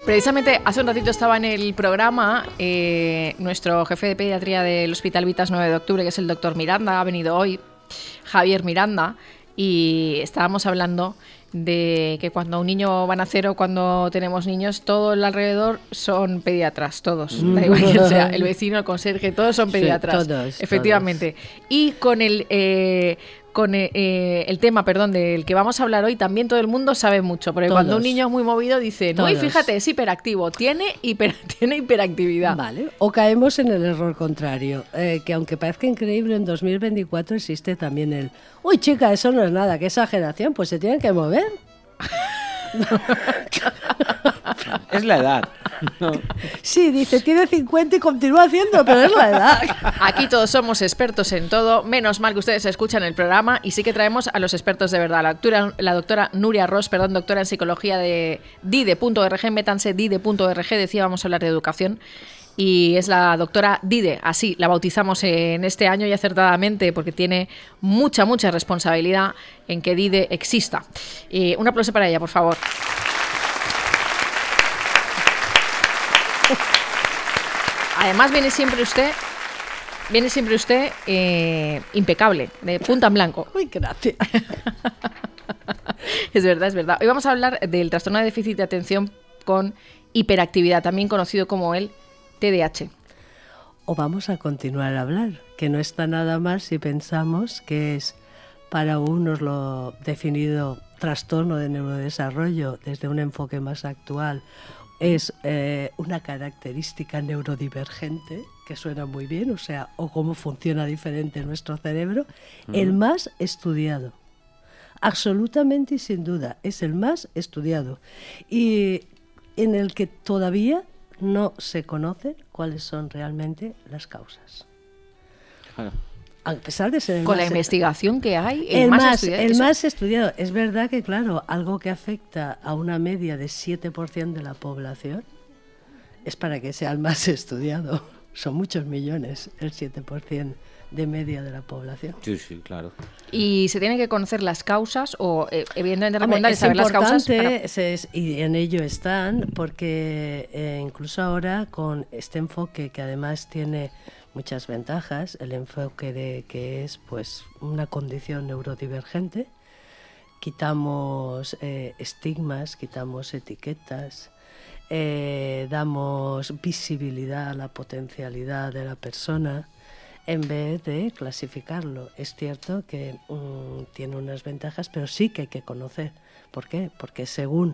Precisamente hace un ratito estaba en el programa nuestro jefe de pediatría del Hospital Vitas 9 de octubre, que es el doctor Miranda, ha venido hoy, Javier Miranda, y estábamos hablando de que cuando un niño va a nacer o cuando tenemos niños, todo el alrededor son pediatras, todos, da igual quién sea, el vecino, el conserje, todos son pediatras, sí, todos, efectivamente. Todos. Y con el tema, del que vamos a hablar hoy, también todo el mundo sabe mucho, porque todos. Cuando un niño es muy movido dicen, uy, fíjate, es hiperactivo, tiene hiperactividad. Vale, o caemos en el error contrario, que aunque parezca increíble, en 2024 existe también el, uy, chica, eso no es nada, qué exageración, pues se tienen que mover. Es la edad. No. Sí, dice, tiene 50 y continúa haciendo, pero es la edad. Aquí todos somos expertos en todo, menos mal que ustedes escuchan el programa y sí que traemos a los expertos de verdad. La doctora Nuria Ros, doctora en psicología de DIDE.org, métanse DIDE.org, decía, vamos a hablar de educación. Y es la doctora Dide, así la bautizamos en este año y acertadamente porque tiene mucha responsabilidad en que Dide exista. Un aplauso para ella, por favor. Además viene siempre usted impecable, de punta en blanco. Uy, gracias. Es verdad. Hoy vamos a hablar del trastorno de déficit de atención con hiperactividad, también conocido como el TDAH. O vamos a continuar a hablar, que no está nada mal si pensamos que es para unos lo definido trastorno de neurodesarrollo desde un enfoque más actual. Es una característica neurodivergente, que suena muy bien, o cómo funciona diferente nuestro cerebro, el más estudiado. Absolutamente y sin duda, es el más estudiado. Y en el que todavía no se conocen cuáles son realmente las causas. Claro. A pesar de ser con la investigación que hay, el más estudiado. Es verdad que, claro, algo que afecta a una media de 7% de la población es para que sea el más estudiado. Son muchos millones, el 7% de media de la población. Sí, claro. ¿Y se tienen que conocer las causas o, evidentemente, recomendar saber las causas? Y en ello están, porque incluso ahora con este enfoque, que además tiene muchas ventajas, el enfoque de que es pues una condición neurodivergente, quitamos estigmas, quitamos etiquetas, damos visibilidad a la potencialidad de la persona en vez de clasificarlo. Es cierto que tiene unas ventajas, pero sí que hay que conocer. ¿Por qué? Porque según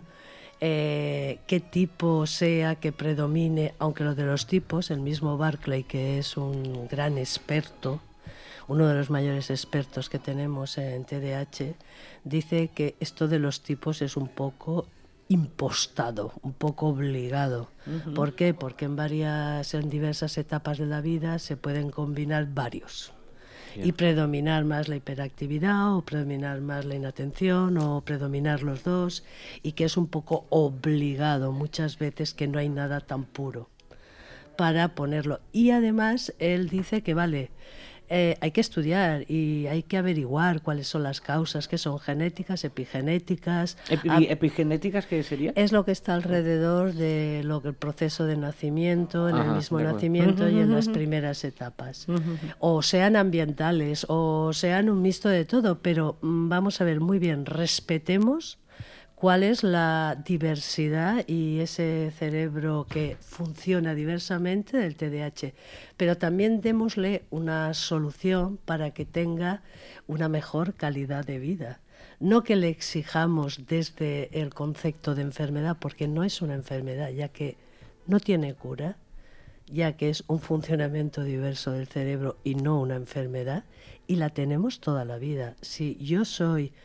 qué tipo sea que predomine, aunque lo de los tipos, el mismo Barclay, que es un gran experto, uno de los mayores expertos que tenemos en TDAH, dice que esto de los tipos es un poco impostado, un poco obligado. Uh-huh. ¿Por qué? Porque en diversas etapas de la vida se pueden combinar varios. Yeah. Y predominar más la hiperactividad o predominar más la inatención o predominar los dos, y que es un poco obligado muchas veces, que no hay nada tan puro para ponerlo. Y además él dice que hay que estudiar y hay que averiguar cuáles son las causas, que son genéticas, epigenéticas. ¿Epigenéticas qué sería? Es lo que está alrededor de el proceso de nacimiento, en el mismo nacimiento y en las primeras etapas. O sean ambientales, o sean un mixto de todo, pero vamos a ver muy bien, respetemos cuál es la diversidad y ese cerebro que funciona diversamente del TDAH, pero también démosle una solución para que tenga una mejor calidad de vida. No que le exijamos desde el concepto de enfermedad, porque no es una enfermedad, ya que no tiene cura, ya que es un funcionamiento diverso del cerebro y no una enfermedad, y la tenemos toda la vida. Si yo soy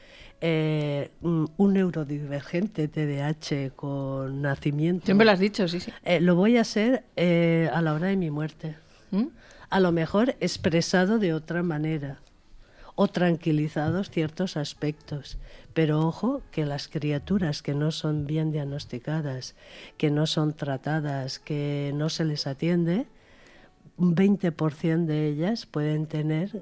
un neurodivergente TDAH con nacimiento, siempre lo has dicho, sí. Lo voy a ser a la hora de mi muerte. A lo mejor expresado de otra manera o tranquilizados ciertos aspectos, pero ojo que las criaturas que no son bien diagnosticadas, que no son tratadas, que no se les atiende, un 20% de ellas pueden tener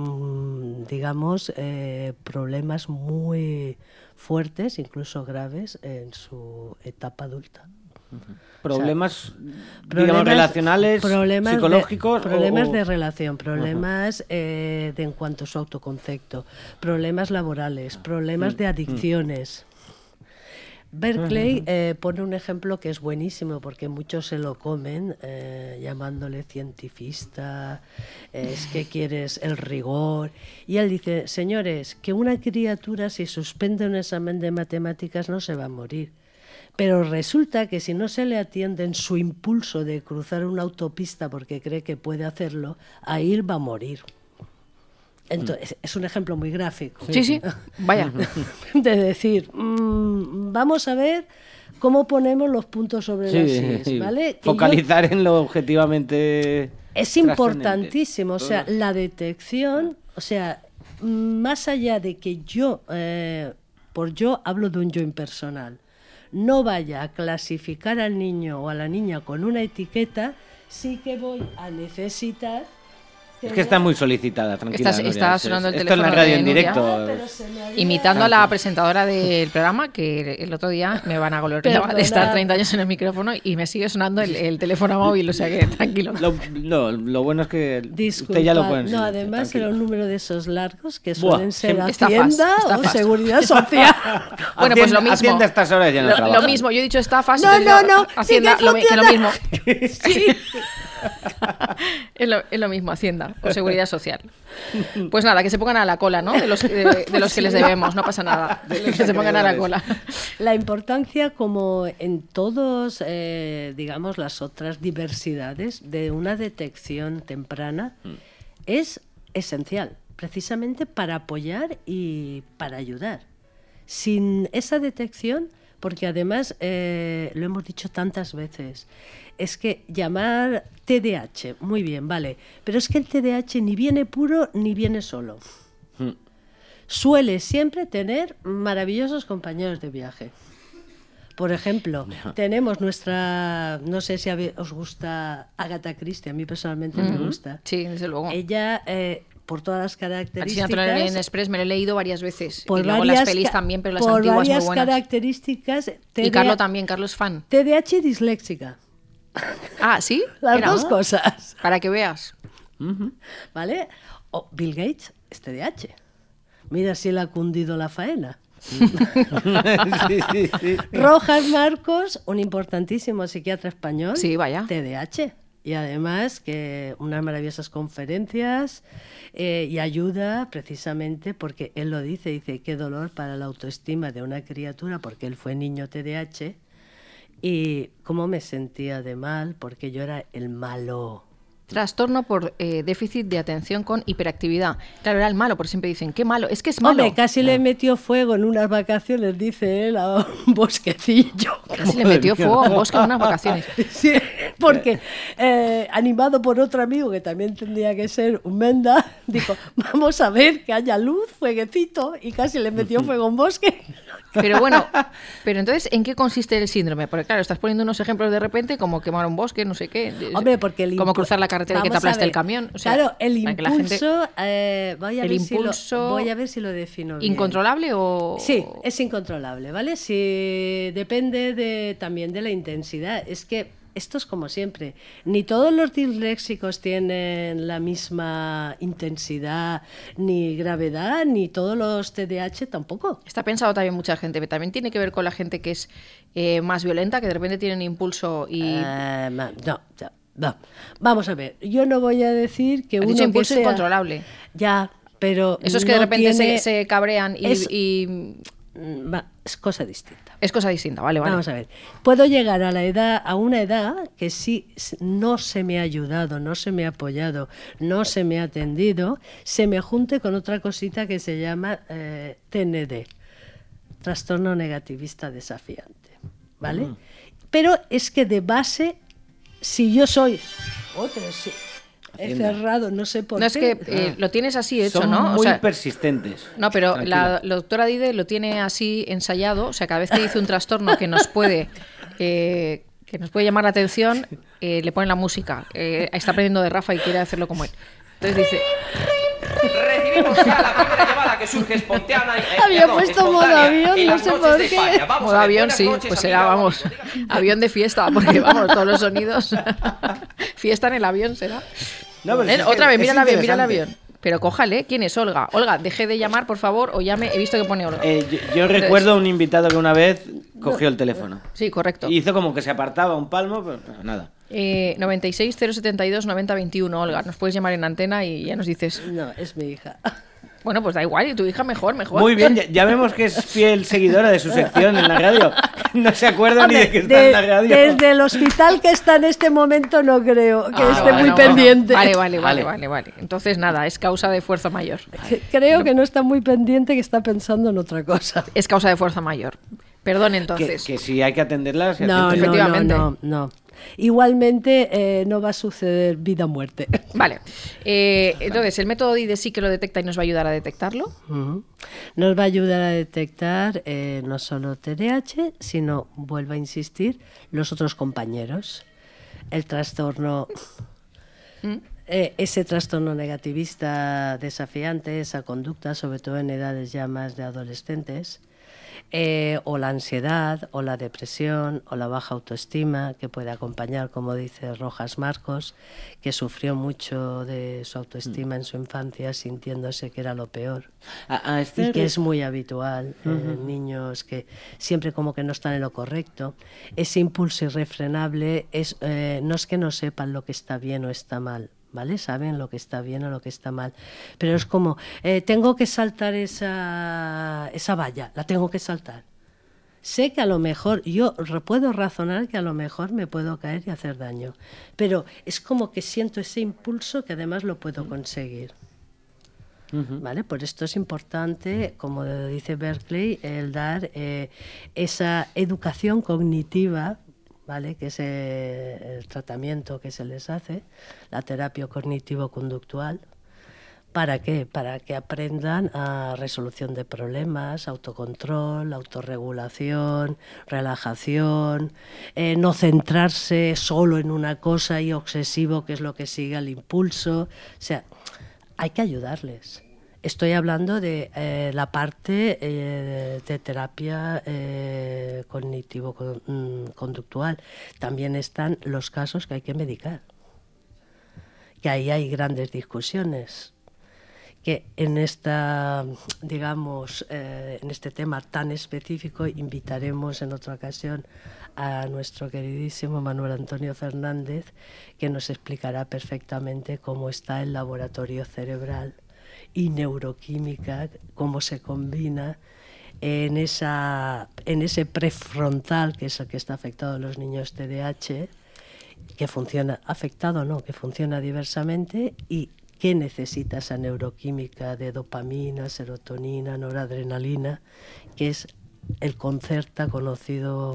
problemas muy fuertes, incluso graves, en su etapa adulta. Problemas, digamos, relacionales, psicológicos. Problemas de relación, problemas en cuanto a su autoconcepto, problemas laborales, problemas de adicciones. Berkeley pone un ejemplo que es buenísimo porque muchos se lo comen llamándole cientifista, es que quieres el rigor. Y él dice, señores, que una criatura si suspende un examen de matemáticas no se va a morir. Pero resulta que si no se le atiende en su impulso de cruzar una autopista porque cree que puede hacerlo, ahí va a morir. Entonces, es un ejemplo muy gráfico. Sí, vaya. De decir, vamos a ver cómo ponemos los puntos sobre las is, ¿vale? Focalizar en lo objetivamente es importantísimo, o sea, la detección, o sea, más allá de que yo, por yo hablo de un yo impersonal, no vaya a clasificar al niño o a la niña con una etiqueta, sí que voy a necesitar... Es que está muy solicitada, tranquila. Está sonando el teléfono. Esto en la radio de en directo. Imitando a la presentadora del programa, que el otro día me van a gloriar de estar 30 años en el micrófono y me sigue sonando el teléfono móvil, o sea que tranquilo. Lo bueno es que usted ya lo puede enseñar. No, además tranquilo. era un número de esos largos que suelen ser estafas, Hacienda o Seguridad Social. Bueno, pues lo mismo. Hacienda a estas horas ya no trabaja. Lo mismo, yo he dicho estafas. No, Hacienda, sí que lo mismo. Sí. Es lo mismo, Hacienda o Seguridad Social. Pues nada, que se pongan a la cola, ¿no? De los que les debemos, no pasa nada. Que se pongan a la cola. La importancia, como en todos, digamos, las otras diversidades de una detección temprana, es esencial, precisamente para apoyar y para ayudar. Sin esa detección, porque además, lo hemos dicho tantas veces, es que llamar TDAH, muy bien, vale, pero es que el TDAH ni viene puro ni viene solo. Suele siempre tener maravillosos compañeros de viaje. Por ejemplo, tenemos nuestra, no sé si os gusta Agatha Christie, a mí personalmente me gusta. Sí, desde luego. Ella, por todas las características... Asesinato en Express me lo he leído varias veces. Por y luego varias, las pelis también, pero las por antiguas varias muy buenas. Características... Y Carlos también, Carlos fan. TDAH y disléxica. Ah, ¿sí? Las dos cosas. Para que veas. ¿Vale? O Bill Gates es TDAH. Mira si le ha cundido la faena. Sí. Rojas Marcos, un importantísimo psiquiatra español. Sí, vaya. TDAH. Y además que unas maravillosas conferencias y ayuda precisamente porque él lo dice, qué dolor para la autoestima de una criatura porque él fue niño TDAH y cómo me sentía de mal porque yo era el malo. Trastorno por déficit de atención con hiperactividad. Claro, era el malo, porque siempre dicen, qué malo, es que es malo. Hombre, casi le metió fuego en unas vacaciones, dice él, a un bosquecillo. Casi le metió fuego a un bosque en unas vacaciones. Sí, porque animado por otro amigo que también tendría que ser un menda, dijo, vamos a ver que haya luz, fueguecito, y casi le metió fuego a un bosque. Pero bueno, pero entonces, ¿en qué consiste el síndrome? Porque claro, estás poniendo unos ejemplos de repente como quemar un bosque, no sé qué. Hombre, porque como cruzar la carretera y que te aplaste el camión. O sea, claro, el impulso, voy a ver si lo defino bien. ¿Incontrolable o...? Sí, es incontrolable, ¿vale? Si depende también de la intensidad. Es que esto es como siempre. Ni todos los disléxicos tienen la misma intensidad ni gravedad, ni todos los TDAH tampoco. Está pensado también mucha gente, pero también tiene que ver con la gente que es más violenta, que de repente tienen impulso y... No. Vamos a ver, yo no voy a decir que uno impulso que sea... incontrolable. Ya, pero... Eso es que no de repente tiene... se cabrean y... Es cosa distinta. Es cosa distinta, vale. Vamos a ver. Puedo llegar a una edad que si no se me ha ayudado, no se me ha apoyado, no se me ha atendido, se me junte con otra cosita que se llama TND, trastorno negativista desafiante, ¿vale? Pero es que de base, si yo soy he cerrado, no sé por qué. No, es que lo tienes así hecho, son ¿no? Muy persistentes. No, pero Tranquila. la doctora Dide lo tiene así ensayado, o sea, cada vez que dice un trastorno que nos puede llamar la atención, le ponen la música. Está aprendiendo de Rafa y quiere hacerlo como él. Entonces dice... Recibimos ya la primera llamada que surge espontánea. Había puesto modo avión, no sé por qué. Modo avión, sí, pues será, vamos, avión de fiesta, porque vamos, todos los sonidos. Fiesta en el avión será. No, pero otra vez, mira el avión. Pero cójale, ¿quién es Olga? Olga, deje de llamar, por favor, o llame. He visto que pone Olga. Yo recuerdo un invitado que una vez cogió el teléfono. Sí, correcto. Y hizo como que se apartaba un palmo, pero nada. 96 072 90 21, Olga. Nos puedes llamar en antena y ya nos dices. No, es mi hija. Bueno, pues da igual, y tu hija mejor. Muy bien, ya vemos que es fiel seguidora de su sección en la radio. No se acuerda ni de que está en la radio. Desde el hospital que está en este momento no creo que esté muy pendiente. Vale. Entonces nada, es causa de fuerza mayor. Creo que no está muy pendiente, que está pensando en otra cosa. Es causa de fuerza mayor. Perdón, entonces. Que si hay que atenderla, no, efectivamente. No. Igualmente no va a suceder vida o muerte. Vale. Entonces, el método DIDE sí que lo detecta y nos va a ayudar a detectarlo. Nos va a ayudar a detectar no solo TDAH, sino, vuelvo a insistir, los otros compañeros. El trastorno... ese trastorno negativista desafiante, esa conducta, sobre todo en edades ya más de adolescentes, o la ansiedad, o la depresión, o la baja autoestima, que puede acompañar, como dice Rojas Marcos, que sufrió mucho de su autoestima en su infancia, sintiéndose que era lo peor. Y que es muy habitual en niños que siempre como que no están en lo correcto. Ese impulso irrefrenable no es que no sepan lo que está bien o está mal, ¿vale? Saben lo que está bien o lo que está mal. Pero es como, tengo que saltar esa valla, la tengo que saltar. Sé que a lo mejor, yo puedo razonar que a lo mejor me puedo caer y hacer daño. Pero es como que siento ese impulso que además lo puedo conseguir. ¿Vale? Por esto es importante, como dice Berkeley, el dar esa educación cognitiva, ¿vale? Que es el tratamiento que se les hace, la terapia cognitivo-conductual. ¿Para qué? Para que aprendan a resolución de problemas, autocontrol, autorregulación, relajación, no centrarse solo en una cosa y obsesivo, que es lo que sigue al impulso. O sea, hay que ayudarles. Estoy hablando de la parte de terapia cognitivo-conductual. También están los casos que hay que medicar. Que ahí hay grandes discusiones. Que en esta, digamos, en este tema tan específico invitaremos en otra ocasión a nuestro queridísimo Manuel Antonio Fernández, que nos explicará perfectamente cómo está el laboratorio cerebral y neuroquímica, cómo se combina en ese prefrontal, que es el que está afectado a los niños TDAH, que funciona, afectado no, que funciona diversamente, y qué necesita esa neuroquímica de dopamina, serotonina, noradrenalina, que es el Concerta, conocido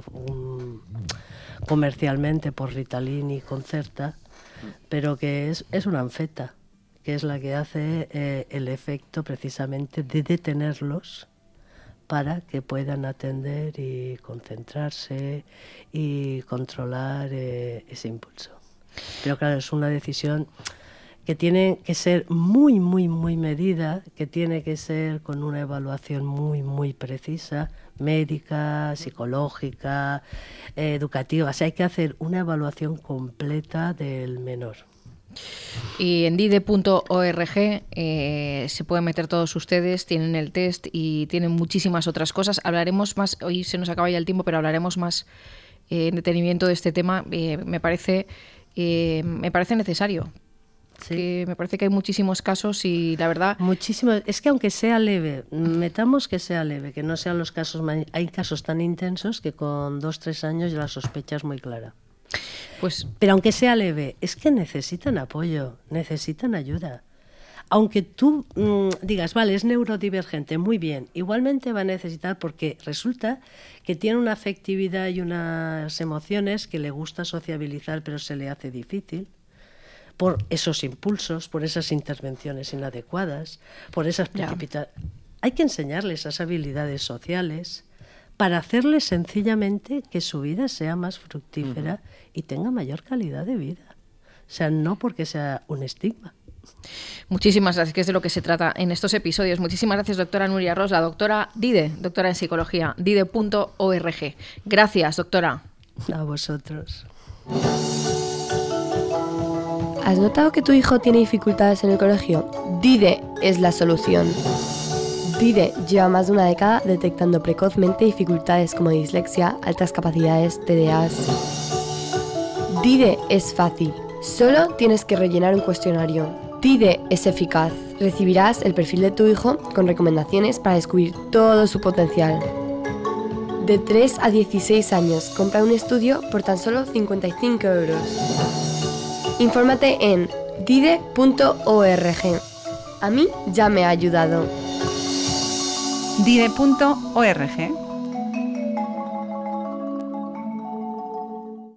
comercialmente por Ritalin y Concerta, pero que es una anfeta, que es la que hace el efecto precisamente de detenerlos para que puedan atender y concentrarse y controlar ese impulso. Pero claro, es una decisión que tiene que ser muy, muy, muy medida, que tiene que ser con una evaluación muy, muy precisa, médica, psicológica, educativa. O sea, hay que hacer una evaluación completa del menor. Y en dide.org se pueden meter todos ustedes, tienen el test y tienen muchísimas otras cosas. Hablaremos más, hoy se nos acaba ya el tiempo, pero hablaremos más en detenimiento de este tema. Me parece necesario. Sí. Me parece que hay muchísimos casos y la verdad... Muchísimos. Es que aunque sea leve, metamos que sea leve, que no sean los casos... Hay casos tan intensos que con 2-3 años ya la sospecha es muy clara. Pero aunque sea leve, es que necesitan apoyo, necesitan ayuda. Aunque tú digas, vale, es neurodivergente, muy bien, igualmente va a necesitar, porque resulta que tiene una afectividad y unas emociones que le gusta sociabilizar, pero se le hace difícil, por esos impulsos, por esas intervenciones inadecuadas, por esas precipitaciones. Hay que enseñarles esas habilidades sociales para hacerles sencillamente que su vida sea más fructífera y tenga mayor calidad de vida. O sea, no porque sea un estigma. Muchísimas gracias, que es de lo que se trata en estos episodios. Muchísimas gracias, doctora Nuria Ros, la doctora Dide, doctora en psicología, dide.org. Gracias, doctora. A vosotros. ¿Has notado que tu hijo tiene dificultades en el colegio? Dide es la solución. Dide lleva más de una década detectando precozmente dificultades como dislexia, altas capacidades, TDAs. Dide es fácil. Solo tienes que rellenar un cuestionario. Dide es eficaz. Recibirás el perfil de tu hijo con recomendaciones para descubrir todo su potencial. De 3 a 16 años, compra un estudio por tan solo 55 €. Infórmate en dide.org. A mí ya me ha ayudado. Dide.org